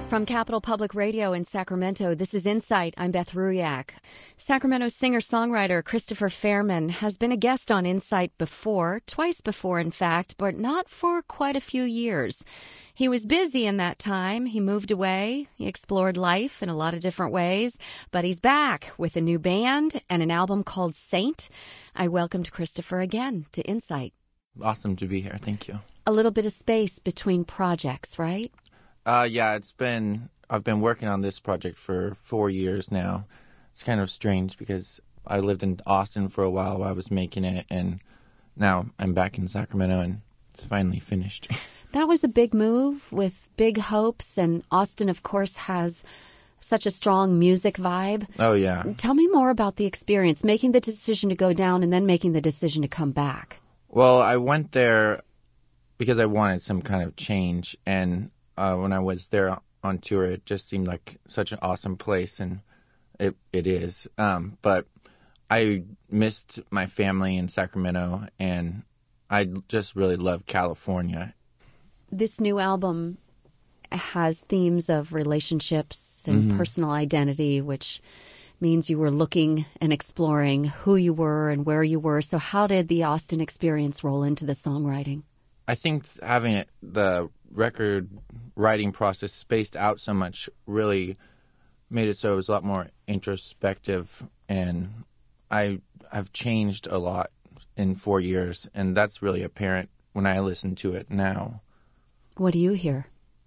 From Capital Public Radio in Sacramento, this is Insight. I'm Beth Ruyak. Sacramento singer-songwriter Christopher Fairman has been a guest on Insight before, twice before in fact, but not for quite a few years. He was busy in that time. He moved away. He explored life in a lot of different ways, but he's back with a new band and an album called Saint. I welcomed Christopher again to Insight. Awesome to be here. Thank you. A little bit of space between projects, right? Yeah, I've been working on this project for 4 years now. It's kind of strange because I lived in Austin for a while I was making it, and now I'm back in Sacramento, and it's finally finished. That was a big move with big hopes, and Austin, of course, has such a strong music vibe. Oh, yeah. Tell me more about the experience, making the decision to go down and then making the decision to come back. Well, I went there because I wanted some kind of change, and when I was there on tour, it just seemed like such an awesome place, and it is. But I missed my family in Sacramento, and I just really love California. This new album has themes of relationships and personal identity, which means you were looking and exploring who you were and where you were. So how did the Austin experience roll into the songwriting? I think having the record writing process spaced out so much really made it so it was a lot more introspective, and I have changed a lot in 4 years, and that's really apparent when I listen to it now. What do you hear?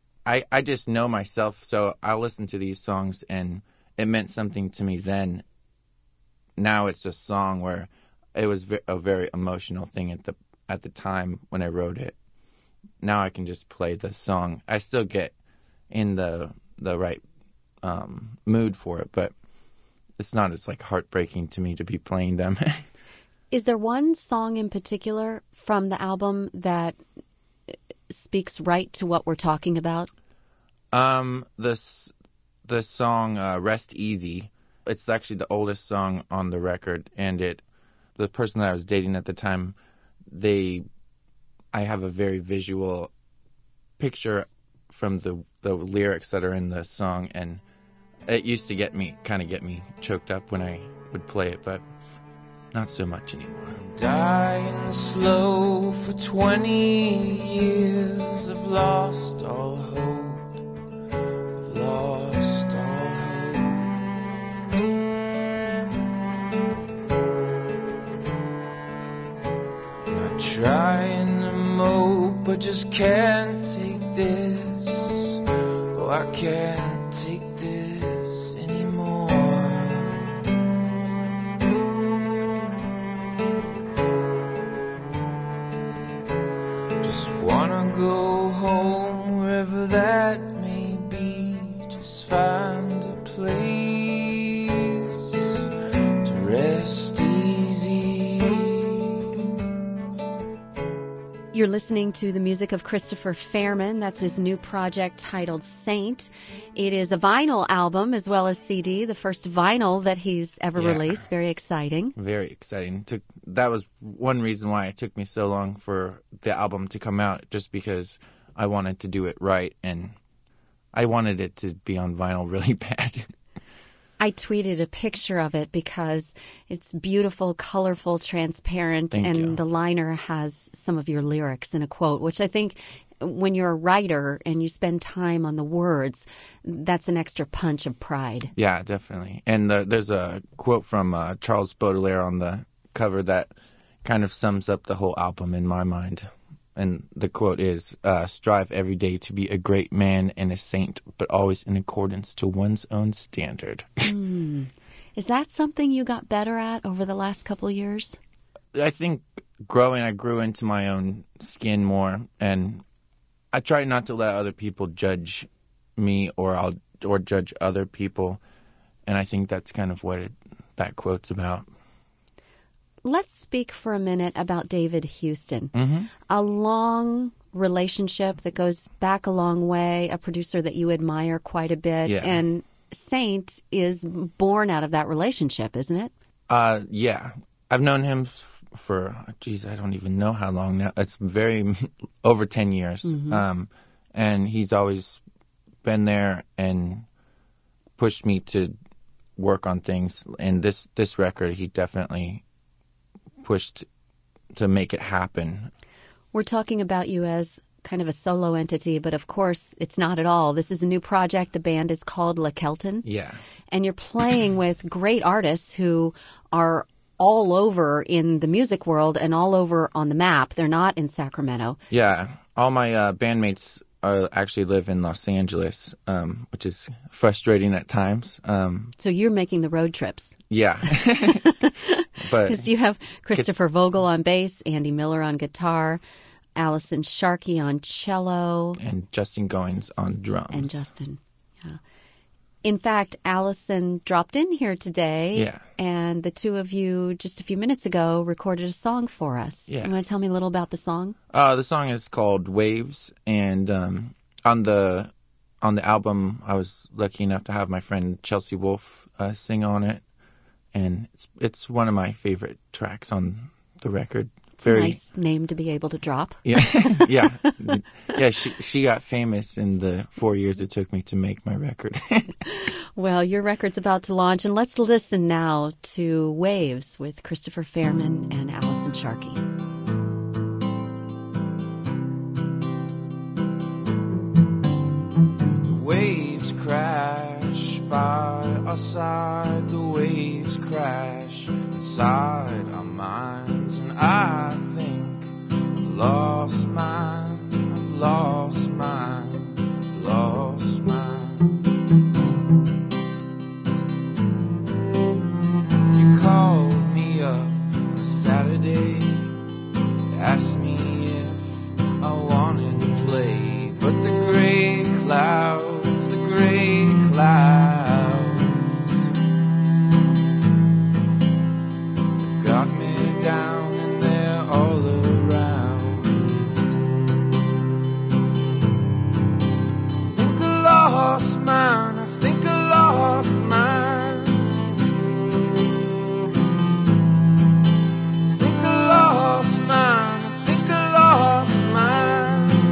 I just know myself, so I listen to these songs, and it meant something to me then. Now it's a song where it was a very emotional thing at the time when I wrote it. Now I can just play the song. I still get in the right mood for it, but it's not as heartbreaking to me to be playing them. Is there one song in particular from the album that speaks right to what we're talking about? The song Rest Easy. It's actually the oldest song on the record, and the person that I was dating at the time, I have a very visual picture from the lyrics that are in the song, and it used to get me choked up when I would play it, but not so much anymore. Dying slow for 20 years, I've lost all hope, I've lost all hope. Not trying to mope, I just can't take this. Oh, I can't take this anymore. Just wanna go home, wherever that may be. Just find a place to rest easy. You're listening to the music of Christopher Fairman. That's his new project titled Saint. It is a vinyl album as well as CD, the first vinyl that he's ever released. Very exciting. Very exciting. That was one reason why it took me so long for the album to come out, just because I wanted to do it right, and I wanted it to be on vinyl really bad. I tweeted a picture of it because it's beautiful, colorful, transparent, Thank you. the liner has some of your lyrics in a quote, which I think when you're a writer and you spend time on the words, that's an extra punch of pride. Yeah, definitely. And there's a quote from Charles Baudelaire on the cover that kind of sums up the whole album in my mind. And the quote is, strive every day to be a great man and a saint, but always in accordance to one's own standard. Is that something you got better at over the last couple of years? I think I grew into my own skin more, and I try not to let other people judge me or judge other people, and I think that's kind of what that quote's about. Let's speak for a minute about David Houston. Mm-hmm. A long relationship that goes back a long way, a producer that you admire quite a bit, Yeah. and Saint is born out of that relationship, isn't it? Yeah. I've known him for, I don't even know how long now. It's over 10 years. Mm-hmm. And he's always been there and pushed me to work on things. And this record, he definitely pushed to make it happen. We're talking about you as kind of a solo entity, but of course it's not at all. This is a new project. The band is called LeKelton. Yeah. And you're playing with great artists who are all over in the music world and all over on the map. They're not in Sacramento. Yeah. All my bandmates actually live in Los Angeles, which is frustrating at times. So you're making the road trips. Yeah. Because you have Christopher Vogel on bass, Andy Miller on guitar, Allison Sharkey on cello. And Justin Goins on drums. And Justin, yeah. In fact, Allison dropped in here today. Yeah. And the two of you, just a few minutes ago, recorded a song for us. Yeah. You want to tell me a little about the song? The song is called Waves. And on the album, I was lucky enough to have my friend Chelsea Wolfe sing on it. And it's one of my favorite tracks on the record. It's a nice name to be able to drop. Yeah, yeah, yeah. She got famous in the 4 years it took me to make my record. Well, your record's about to launch, and let's listen now to Waves with Christopher Fairman and Allison Sharkey. Waves crash by our side, the waves crash inside our minds, and I think I've lost mine, I've lost mine, I've lost mine. You called me up on a Saturday, asked me if I wanted to play, but the gray clouds, they've got me down and they're all around. I think I lost mine, I think I lost mine. I think I lost mine, I think I lost mine.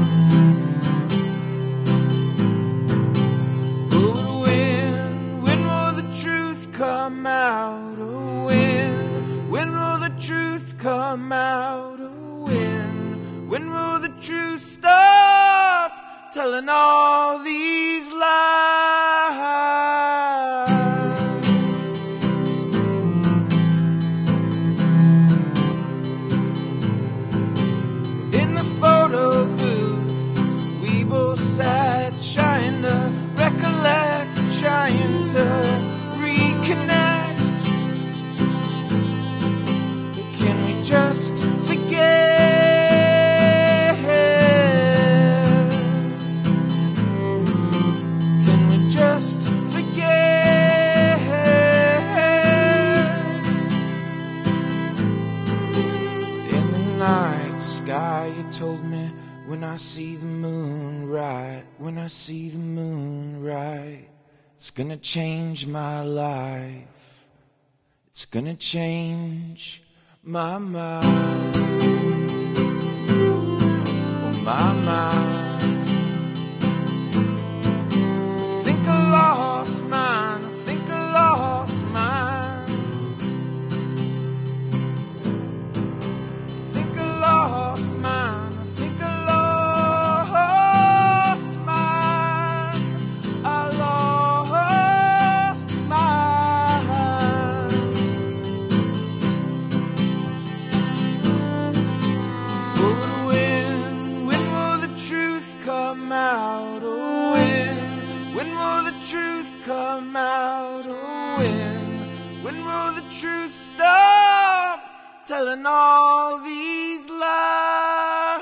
Come out, oh when will the truth come out, oh when will the truth stop telling all these lies? In the photo booth, we both sat trying to recollect, trying to connect. Can we just forget? Can we just forget? In the night sky, you told me, when I see the moon right, when I see the moon right, it's gonna change my life. It's gonna change my mind. Oh, my mind. I think I lost mine. I think I lost mine. I think I lost mine. I think I lost mine. I lost mine. Oh, when will the truth come out? Oh, when will the truth come out? Oh, when will the truth stop telling all these lies?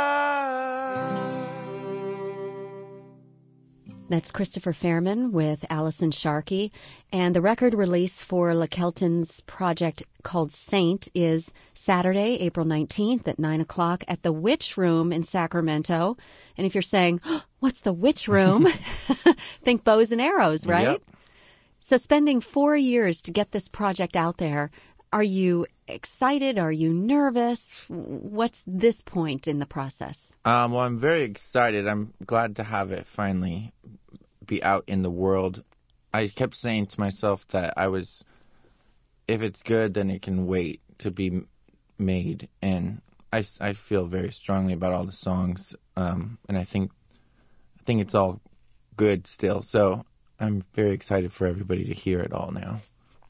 That's Christopher Fairman with Allison Sharkey. And the record release for LeKelton's project called Saint is Saturday, April 19th at 9 o'clock at the Witch Room in Sacramento. And if you're saying, oh, what's the Witch Room? Think bows and arrows, right? Yep. So spending 4 years to get this project out there, are you excited? Are you nervous? What's this point in the process? Well, I'm very excited. I'm glad to have it finally be out in the world. I kept saying to myself that if it's good, then it can wait to be made. And I feel very strongly about all the songs, and I think it's all good still. So I'm very excited for everybody to hear it all now.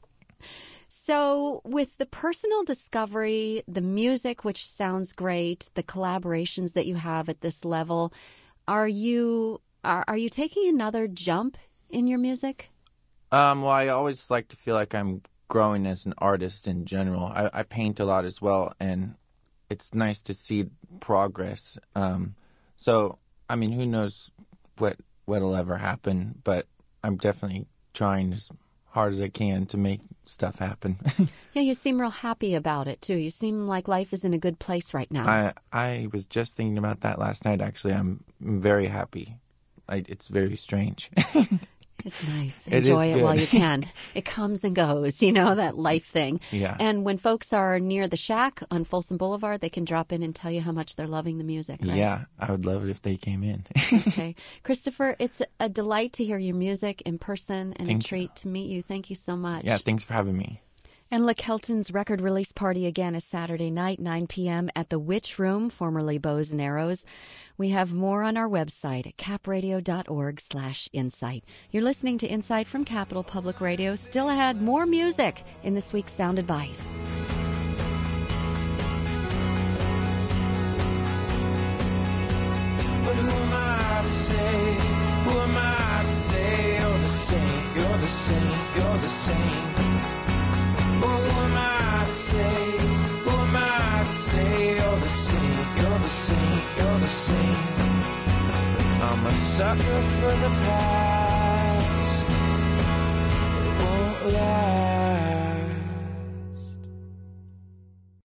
So with the personal discovery, the music, which sounds great, the collaborations that you have at this level, are you taking another jump in your music? Well, I always like to feel like I'm growing as an artist in general. I paint a lot as well, and it's nice to see progress. So, I mean, who knows what'll ever happen, but I'm definitely trying as hard as I can to make stuff happen. Yeah, you seem real happy about it, too. You seem like life is in a good place right now. I was just thinking about that last night, actually. I'm very happy. It's very strange. It's nice. Enjoy it while you can. It comes and goes, that life thing. Yeah. And when folks are near the Shack on Folsom Boulevard, they can drop in and tell you how much they're loving the music, right? Yeah, I would love it if they came in. Okay. Christopher, it's a delight to hear your music in person and a treat to meet you. Thank you so much. Yeah, thanks for having me. And Lick Helton's record release party again is Saturday night, 9 p.m. at the Witch Room, formerly Bows and Arrows. We have more on our website at capradio.org/insight. You're listening to Insight from Capital Public Radio. Still ahead, more music in this week's Sound Advice. But who am I to say? Who am I to say? You're the same, you're the same, you're the same. Who am I to say? Who am I to say? You're the same, you're the same, you're the same. I'm a sucker for the past.